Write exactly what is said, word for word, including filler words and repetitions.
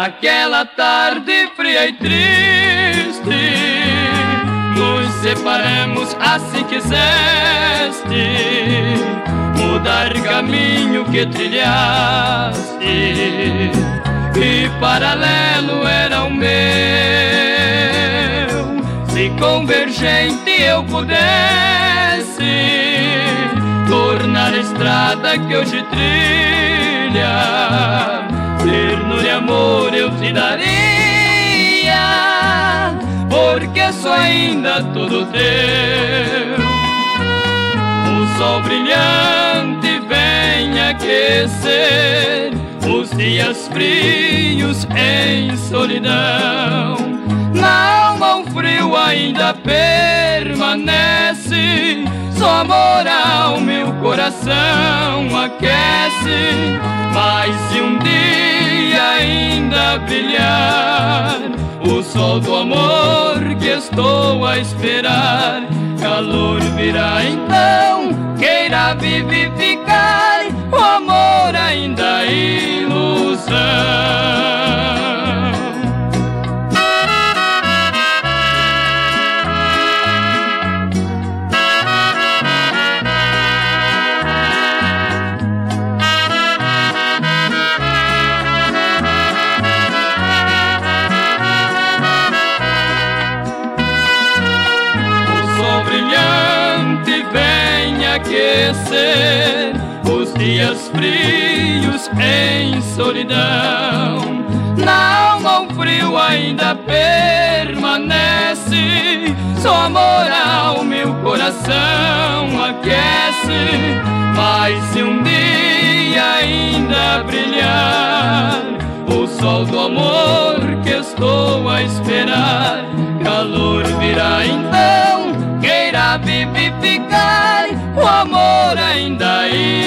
naquela tarde fria e triste, nos separamos assim quiseste, mudar caminho que trilhaste, e paralelo era o meu. Se convergente eu pudesse tornar a estrada que hoje trilha, ternura e amor eu te daria, porque sou ainda todo teu. O sol brilhante vem aquecer os dias frios em solidão. Na alma o frio ainda permanece, só amor ao meu coração aquece. Mas se um dia ainda brilhar o sol do amor que estou a esperar, calor virá então, queira vivificar o amor ainda é ilusão. Aquecer os dias frios em solidão. Na alma o frio ainda permanece, só amor ao meu coração aquece. Mas se um dia ainda brilhar o sol do amor que estou a esperar, calor virá então, queira vivificar o amor ainda é